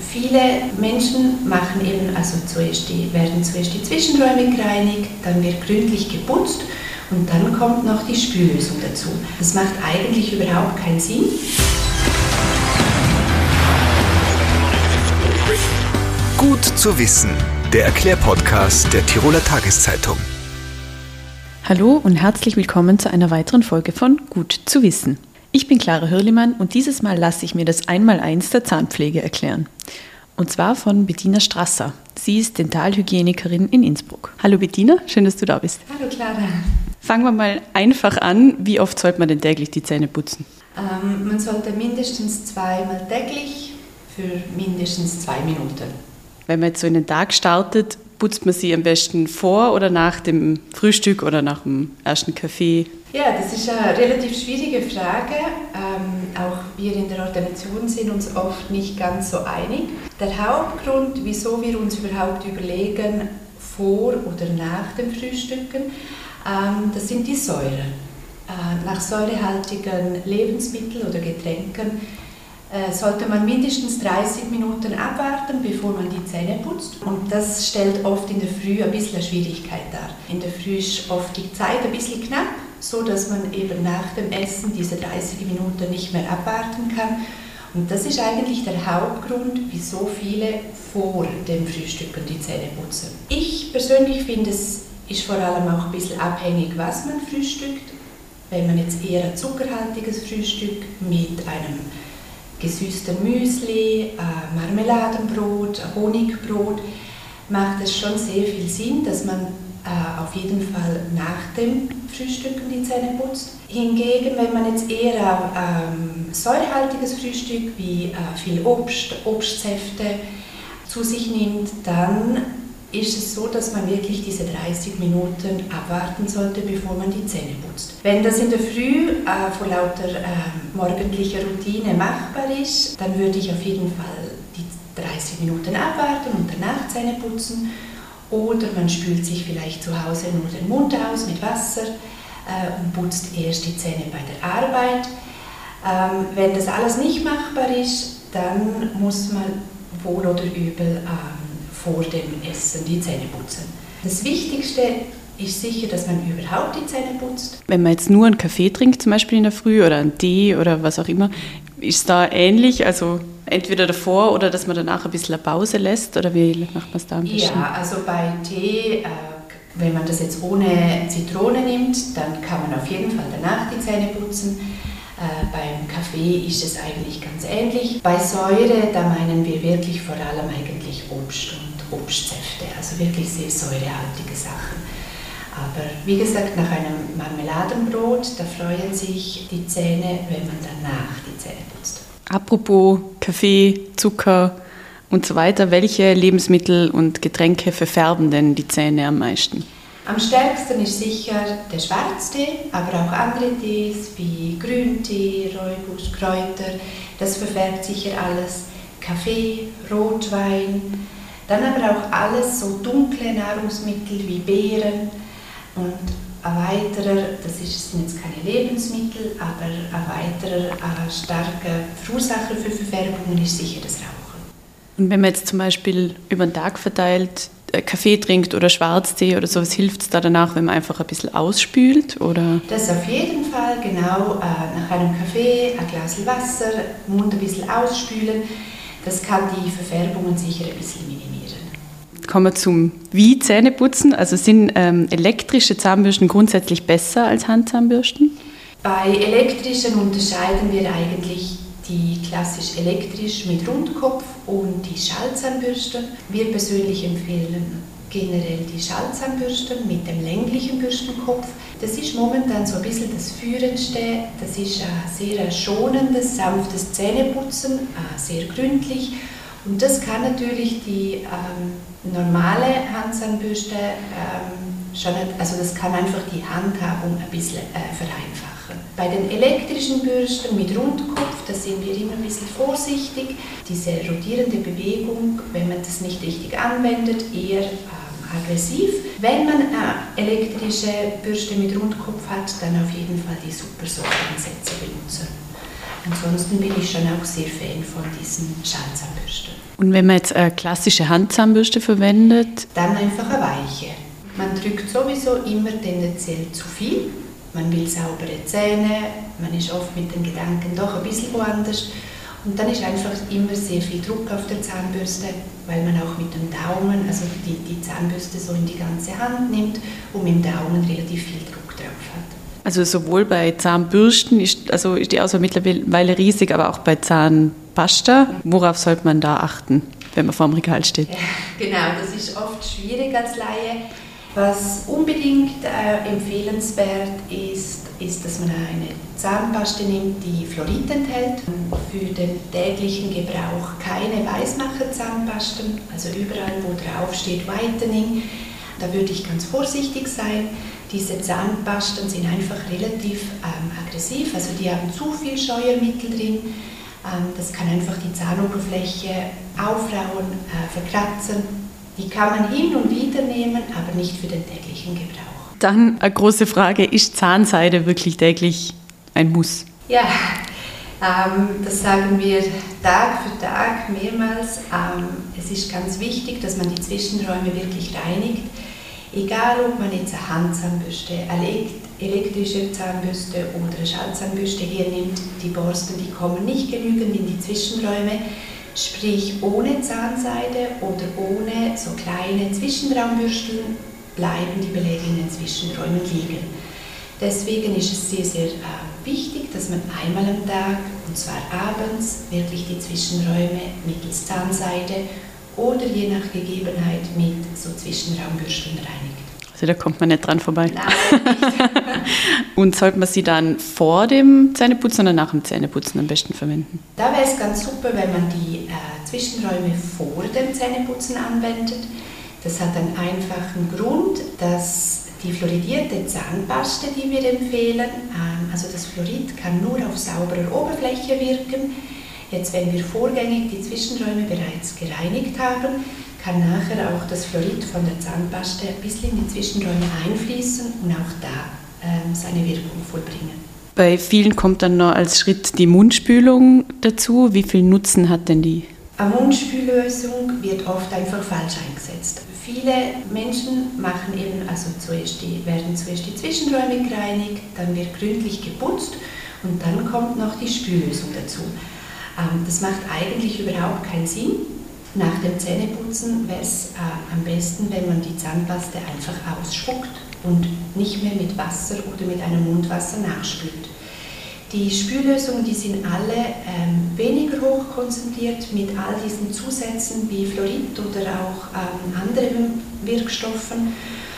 Viele Menschen machen eben, also werden zuerst die Zwischenräume gereinigt, dann wird gründlich geputzt und dann kommt noch die Spüllösung dazu. Das macht eigentlich überhaupt keinen Sinn. Gut zu wissen, der Erklärpodcast der Tiroler Tageszeitung. Hallo und herzlich willkommen zu einer weiteren Folge von Gut zu wissen. Ich bin Clara Hürlimann und dieses Mal lasse ich mir das Einmaleins der Zahnpflege erklären. Und zwar von Bettina Strasser. Sie ist Dentalhygienikerin in Innsbruck. Hallo Bettina, schön, dass du da bist. Hallo Clara. Fangen wir mal einfach an. Wie oft sollte man denn täglich die Zähne putzen? Man sollte mindestens 2-mal täglich für mindestens 2 Minuten. Wenn man jetzt so in den Tag startet, putzt man sie am besten vor oder nach dem Frühstück oder nach dem ersten Kaffee? Ja, das ist eine relativ schwierige Frage. Auch wir in der Ordination sind uns oft nicht ganz so einig. Der Hauptgrund, wieso wir uns überhaupt überlegen, vor oder nach dem Frühstücken, das sind die Säuren. Nach säurehaltigen Lebensmitteln oder Getränken sollte man mindestens 30 Minuten abwarten, bevor man die Zähne putzt. Und das stellt oft in der Früh ein bisschen eine Schwierigkeit dar. In der Früh ist oft die Zeit ein bisschen knapp, so dass man eben nach dem Essen diese 30 Minuten nicht mehr abwarten kann. Und das ist eigentlich der Hauptgrund, wieso viele vor dem Frühstücken die Zähne putzen. Ich persönlich finde, es ist vor allem auch ein bisschen abhängig, was man frühstückt. Wenn man jetzt eher ein zuckerhaltiges Frühstück mit einem gesüßten Müsli, Marmeladenbrot, Honigbrot, macht es schon sehr viel Sinn, dass man auf jeden Fall nach dem Frühstücken die Zähne putzt. Hingegen, wenn man jetzt eher säurehaltiges Frühstück wie viel Obst, Obstsäfte zu sich nimmt, dann ist es so, dass man wirklich diese 30 Minuten abwarten sollte, bevor man die Zähne putzt. Wenn das in der Früh vor lauter morgendlicher Routine machbar ist, dann würde ich auf jeden Fall die 30 Minuten abwarten und danach Zähne putzen. Oder man spült sich vielleicht zu Hause nur den Mund aus mit Wasser und putzt erst die Zähne bei der Arbeit. Wenn das alles nicht machbar ist, dann muss man wohl oder übel vor dem Essen die Zähne putzen. Das Wichtigste ist sicher, dass man überhaupt die Zähne putzt. Wenn man jetzt nur einen Kaffee trinkt, zum Beispiel in der Früh, oder einen Tee oder was auch immer, ist es da ähnlich? Also entweder davor oder dass man danach ein bisschen eine Pause lässt? Oder wie macht man es da am besten? Ja, also bei Tee, wenn man das jetzt ohne Zitrone nimmt, dann kann man auf jeden Fall danach die Zähne putzen. Beim Kaffee ist es eigentlich ganz ähnlich. Bei Säure, da meinen wir wirklich vor allem eigentlich Obst und Obstsäfte, also wirklich sehr säurehaltige Sachen. Aber wie gesagt, nach einem Marmeladenbrot, da freuen sich die Zähne, wenn man danach die Zähne putzt. Apropos Kaffee, Zucker und so weiter, welche Lebensmittel und Getränke verfärben denn die Zähne am meisten? Am stärksten ist sicher der Schwarztee, aber auch andere Tees wie Grüntee, Rooibos, Kräuter, das verfärbt sicher alles. Kaffee, Rotwein, dann aber auch alles so dunkle Nahrungsmittel wie Beeren und ein weiterer, sind jetzt keine Lebensmittel, aber ein weiterer starker Verursacher für Verfärbungen ist sicher das Rauchen. Und wenn man jetzt zum Beispiel über den Tag verteilt Kaffee trinkt oder Schwarztee oder sowas, hilft es da danach, wenn man einfach ein bisschen ausspült? Oder? Das auf jeden Fall, genau. Nach einem Kaffee ein Glas Wasser, Mund ein bisschen ausspülen, das kann die Verfärbungen sicher ein bisschen minimieren. Kommen wir zum Wie Zähneputzen. Also sind elektrische Zahnbürsten grundsätzlich besser als Handzahnbürsten? Bei elektrischen unterscheiden wir eigentlich die klassisch elektrisch mit Rundkopf und die Schallzahnbürsten. Wir persönlich empfehlen generell die Schallzahnbürsten mit dem länglichen Bürstenkopf. Das ist momentan so ein bisschen das Führendste. Das ist ein sehr schonendes, sanftes Zähneputzen, sehr gründlich. Und das kann natürlich die normale Handzahnbürste das kann einfach die Handhabung ein bisschen vereinfachen. Bei den elektrischen Bürsten mit Rundkopf, da sind wir immer ein bisschen vorsichtig. Diese rotierende Bewegung, wenn man das nicht richtig anwendet, eher aggressiv. Wenn man eine elektrische Bürste mit Rundkopf hat, dann auf jeden Fall die Supersoft-Ansätze benutzen. ansonsten bin ich schon auch sehr Fan von diesen Schallzahnbürsten. Und wenn man jetzt eine klassische Handzahnbürste verwendet? Dann einfach eine weiche. Man drückt sowieso immer tendenziell zu viel. Man will saubere Zähne, man ist oft mit den Gedanken doch ein bisschen woanders. Und dann ist einfach immer sehr viel Druck auf der Zahnbürste, weil man auch mit dem Daumen, also die Zahnbürste so in die ganze Hand nimmt und mit dem Daumen relativ viel Druck drauf hat. Also sowohl bei Zahnbürsten ist die Auswahl mittlerweile riesig, aber auch bei Zahnpasta. Worauf sollte man da achten, wenn man vor dem Regal steht? Ja, genau, das ist oft schwierig als Laie. Was unbedingt empfehlenswert ist, dass man eine Zahnpaste nimmt, die Fluorid enthält. Für den täglichen Gebrauch keine Weißmacher-Zahnpasten, also überall, wo drauf steht Whitening. Da würde ich ganz vorsichtig sein. Diese Zahnpasten sind einfach relativ aggressiv, also die haben zu viel Scheuermittel drin. Das kann einfach die Zahnoberfläche aufrauen, verkratzen. Die kann man hin und wieder nehmen, aber nicht für den täglichen Gebrauch. Dann eine große Frage, ist Zahnseide wirklich täglich ein Muss? Ja, das sagen wir Tag für Tag mehrmals. Es ist ganz wichtig, dass man die Zwischenräume wirklich reinigt. Egal, ob man jetzt eine Handzahnbürste, eine elektrische Zahnbürste oder eine Schallzahnbürste hernimmt, die Borsten, die kommen nicht genügend in die Zwischenräume. Sprich, ohne Zahnseide oder ohne so kleine Zwischenraumbürsteln bleiben die Beläge in den Zwischenräumen liegen. Deswegen ist es sehr, sehr wichtig, dass man einmal am Tag, und zwar abends, wirklich die Zwischenräume mittels Zahnseide oder je nach Gegebenheit mit so Zwischenraumbürsteln reinigt. Also da kommt man nicht dran vorbei. Nein, nicht. Und sollte man sie dann vor dem Zähneputzen oder nach dem Zähneputzen am besten verwenden? Da wäre es ganz super, wenn man die Zwischenräume vor dem Zähneputzen anwendet. Das hat einen einfachen Grund, dass die fluoridierte Zahnpaste, die wir empfehlen, also das Fluorid kann nur auf sauberer Oberfläche wirken. Jetzt, wenn wir vorgängig die Zwischenräume bereits gereinigt haben, kann nachher auch das Fluorid von der Zahnpaste ein bisschen in die Zwischenräume einfließen und auch da seine Wirkung vollbringen. Bei vielen kommt dann noch als Schritt die Mundspülung dazu. Wie viel Nutzen hat denn die? Eine Mundspüllösung wird oft einfach falsch eingesetzt. Viele Menschen machen eben, werden zuerst die Zwischenräume gereinigt, dann wird gründlich geputzt und dann kommt noch die Spüllösung dazu. Das macht eigentlich überhaupt keinen Sinn. Nach dem Zähneputzen wäre es am besten, wenn man die Zahnpaste einfach ausspuckt und nicht mehr mit Wasser oder mit einem Mundwasser nachspült. Die Spüllösungen, die sind alle weniger hoch konzentriert mit all diesen Zusätzen wie Fluorid oder auch anderen Wirkstoffen.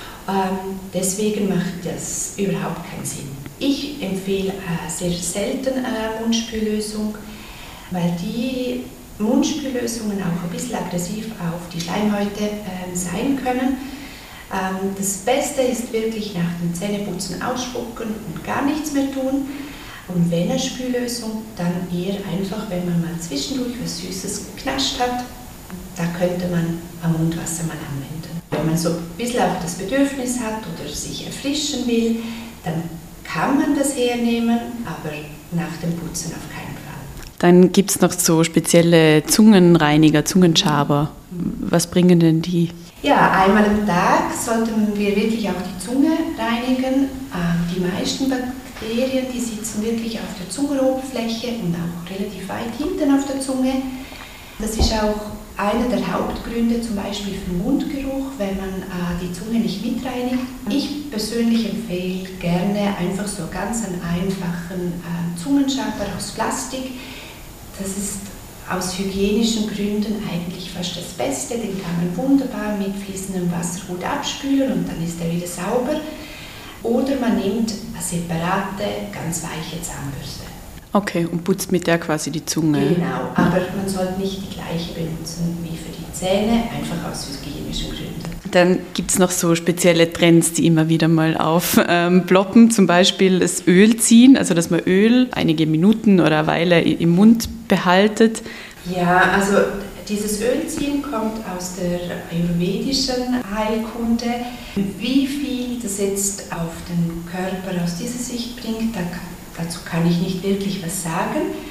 Deswegen macht das überhaupt keinen Sinn. Ich empfehle sehr selten eine Mundspüllösung, weil die Mundspüllösungen auch ein bisschen aggressiv auf die Schleimhäute sein können. Das Beste ist wirklich nach dem Zähneputzen ausspucken und gar nichts mehr tun. Und wenn eine Spüllösung, dann eher einfach, wenn man mal zwischendurch was Süßes geknascht hat, da könnte man ein Mundwasser mal anwenden. Wenn man so ein bisschen auch das Bedürfnis hat oder sich erfrischen will, dann kann man das hernehmen, aber nach dem Putzen auf keinen Fall. Dann gibt es noch so spezielle Zungenreiniger, Zungenschaber. Was bringen denn die? Ja, einmal am Tag sollten wir wirklich auch die Zunge reinigen. Die meisten Bakterien, die sitzen wirklich auf der Zungenoberfläche und auch relativ weit hinten auf der Zunge. Das ist auch einer der Hauptgründe zum Beispiel für Mundgeruch, wenn man die Zunge nicht mitreinigt. Ich persönlich empfehle gerne einfach so ganz einen einfachen Zungenschaber aus Plastik. Das ist aus hygienischen Gründen eigentlich fast das Beste. Den kann man wunderbar mit fließendem Wasser gut abspülen und dann ist er wieder sauber. Oder man nimmt eine separate, ganz weiche Zahnbürste. Okay, und putzt mit der quasi die Zunge. Genau, aber man sollte nicht die gleiche benutzen wie für die Zähne, einfach aus hygienischen Gründen. Dann gibt es noch so spezielle Trends, die immer wieder mal aufploppen, zum Beispiel das Ölziehen, also dass man Öl einige Minuten oder eine Weile im Mund behaltet. Ja, also dieses Ölziehen kommt aus der ayurvedischen Heilkunde. Wie viel das jetzt auf den Körper aus dieser Sicht bringt, dazu kann ich nicht wirklich was sagen.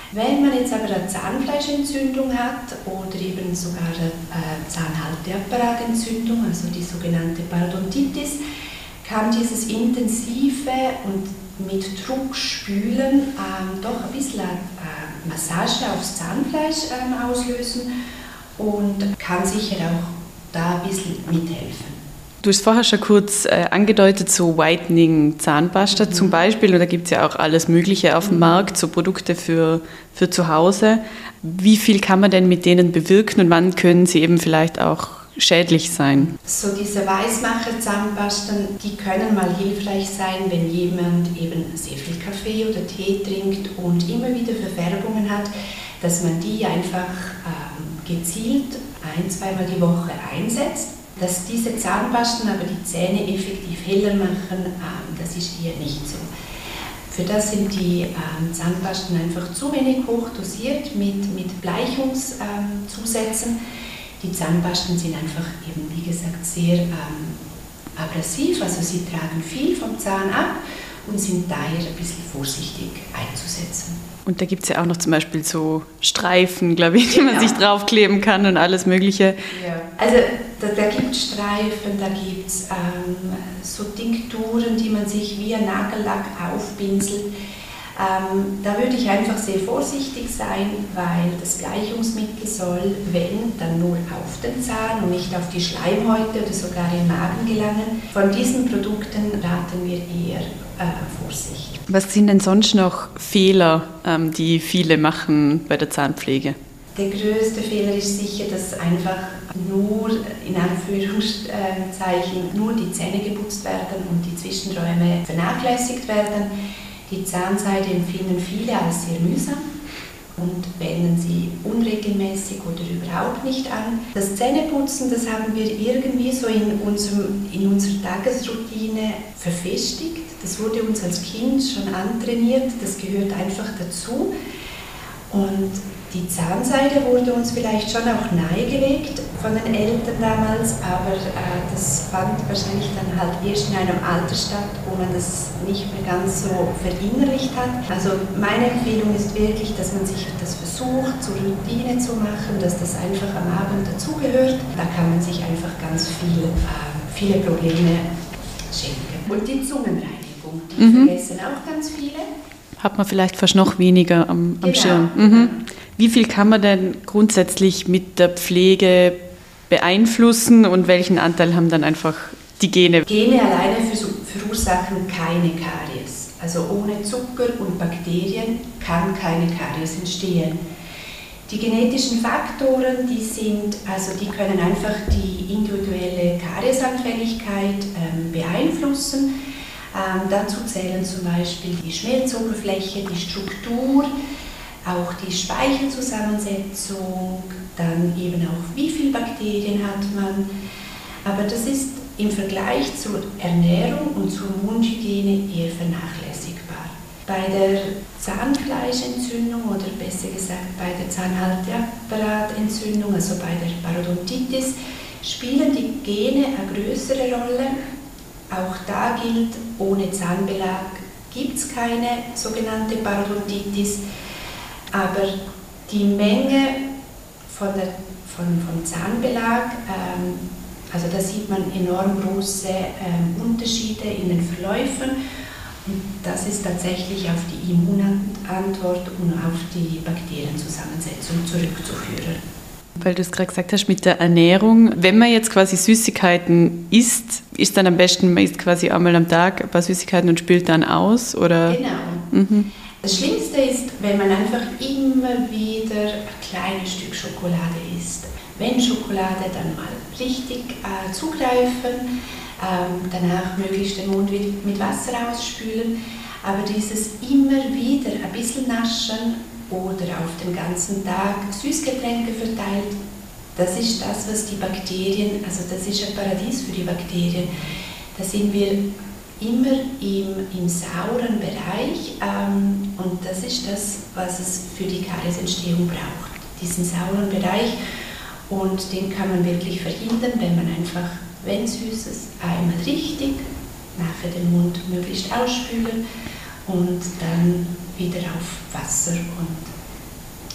Wenn man jetzt aber eine Zahnfleischentzündung hat oder eben sogar eine Zahnhalteapparatentzündung, also die sogenannte Parodontitis, kann dieses intensive und mit Druck spülen doch ein bisschen Massage aufs Zahnfleisch auslösen und kann sicher auch da ein bisschen mithelfen. Du hast vorher schon kurz angedeutet, so Whitening Zahnpasta zum Beispiel, und da gibt es ja auch alles Mögliche auf dem Markt, so Produkte für zu Hause. Wie viel kann man denn mit denen bewirken und wann können sie eben vielleicht auch schädlich sein? So diese Weißmacher-Zahnpasten, die können mal hilfreich sein, wenn jemand eben sehr viel Kaffee oder Tee trinkt und immer wieder Verfärbungen hat, dass man die einfach gezielt 1-2 Mal die Woche einsetzt. Dass diese Zahnpasten aber die Zähne effektiv heller machen, das ist eher nicht so. Für das sind die Zahnpasten einfach zu wenig hoch dosiert mit Bleichungszusätzen. Die Zahnpasten sind einfach eben, wie gesagt, sehr abrasiv, also sie tragen viel vom Zahn ab und sind daher ein bisschen vorsichtig einzusetzen. Und da gibt es ja auch noch zum Beispiel so Streifen, glaube ich, die man sich draufkleben kann und alles Mögliche. Ja. Also da gibt es Streifen, da gibt es so Tinkturen, die man sich wie ein Nagellack aufpinselt. Da würde ich einfach sehr vorsichtig sein, weil das Bleichungsmittel soll, wenn, dann nur auf den Zahn und nicht auf die Schleimhäute oder sogar im Magen gelangen. Von diesen Produkten raten wir eher Vorsicht. Was sind denn sonst noch Fehler, die viele machen bei der Zahnpflege? Der größte Fehler ist sicher, dass einfach nur, in Anführungszeichen, nur die Zähne geputzt werden und die Zwischenräume vernachlässigt werden. Die Zahnseide empfinden viele als sehr mühsam und wenden sie unregelmäßig oder überhaupt nicht an. Das Zähneputzen, das haben wir irgendwie so in unserer Tagesroutine verfestigt. Das wurde uns als Kind schon antrainiert, das gehört einfach dazu. Und die Zahnseide wurde uns vielleicht schon auch nahegelegt von den Eltern damals, aber das fand wahrscheinlich dann halt erst in einem Alter statt, wo man das nicht mehr ganz so verinnerlicht hat. Also meine Empfehlung ist wirklich, dass man sich das versucht, zur Routine zu machen, dass das einfach am Abend dazugehört. Da kann man sich einfach ganz viele Probleme schenken. Und die Zungenreinigung, die vergessen auch ganz viele. Hat man vielleicht fast noch weniger am Schirm. Wie viel kann man denn grundsätzlich mit der Pflege beeinflussen und welchen Anteil haben dann einfach die Gene? Gene alleine verursachen keine Karies. Also ohne Zucker und Bakterien kann keine Karies entstehen. Die genetischen Faktoren, die können einfach die individuelle Kariesanfälligkeit beeinflussen. Dazu zählen zum Beispiel die Schmelzoberfläche, die Struktur, auch die Speichelzusammensetzung, dann eben auch wie viele Bakterien hat man. Aber das ist im Vergleich zur Ernährung und zur Mundhygiene eher vernachlässigbar. Bei der Zahnfleischentzündung oder besser gesagt bei der Zahnhalteapparatentzündung, also bei der Parodontitis, spielen die Gene eine größere Rolle. Auch da gilt, ohne Zahnbelag gibt es keine sogenannte Parodontitis, aber die Menge vom Zahnbelag, also da sieht man enorm große Unterschiede in den Verläufen und das ist tatsächlich auf die Immunantwort und auf die Bakterienzusammensetzung zurückzuführen. Weil du es gerade gesagt hast mit der Ernährung, wenn man jetzt quasi Süßigkeiten isst, ist dann am besten, man isst quasi einmal am Tag ein paar Süßigkeiten und spült dann aus? Oder? Genau. Das Schlimmste ist, wenn man einfach immer wieder ein kleines Stück Schokolade isst. Wenn Schokolade, dann mal richtig zugreifen, danach möglichst den Mund mit Wasser ausspülen, aber dieses immer wieder ein bisschen naschen oder auf den ganzen Tag Süßgetränke verteilt, das ist das, was die Bakterien, also das ist ein Paradies für die Bakterien. Da sind wir immer im sauren Bereich und das ist das, was es für die Kariesentstehung braucht, diesen sauren Bereich, und den kann man wirklich verhindern, wenn man einfach, wenn Süßes, einmal richtig, nachher den Mund möglichst ausspülen und dann wieder auf Wasser und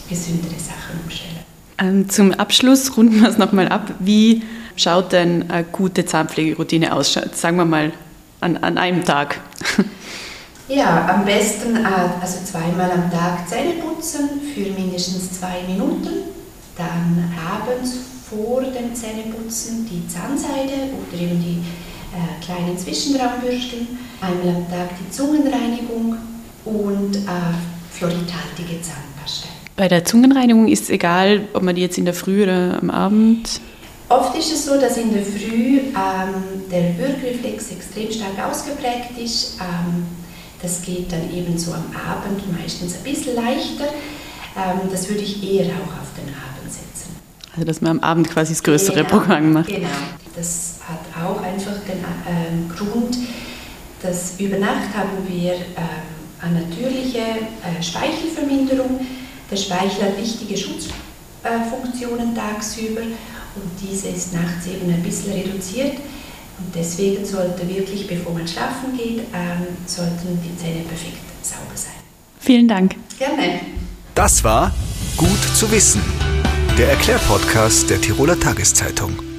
gesündere Sachen umstellen. Zum Abschluss runden wir es nochmal ab. Wie schaut denn eine gute Zahnpflegeroutine aus? Sagen wir mal an einem Tag. Ja, am besten also 2-mal am Tag Zähne putzen für mindestens 2 Minuten. Dann abends vor dem Zähneputzen die Zahnseide oder eben die kleinen Zwischenraumbürsteln. Einmal am Tag die Zungenreinigung und fluoridhaltige Zahnpasta. Bei der Zungenreinigung ist es egal, ob man die jetzt in der Früh oder am Abend... Oft ist es so, dass in der Früh der Würgereflex extrem stark ausgeprägt ist. Das geht dann eben so am Abend meistens ein bisschen leichter. Das würde ich eher auch auf den Abend setzen. Also dass man am Abend quasi das größere Programm macht. Genau. Das hat auch einfach den Grund, dass über Nacht haben wir eine natürliche Speichelverminderung. Der Speichel hat wichtige Schutzfunktionen tagsüber und diese ist nachts eben ein bisschen reduziert. Und deswegen sollte wirklich, bevor man schlafen geht, sollten die Zähne perfekt sauber sein. Vielen Dank. Gerne. Das war Gut zu wissen, der Erklärpodcast der Tiroler Tageszeitung.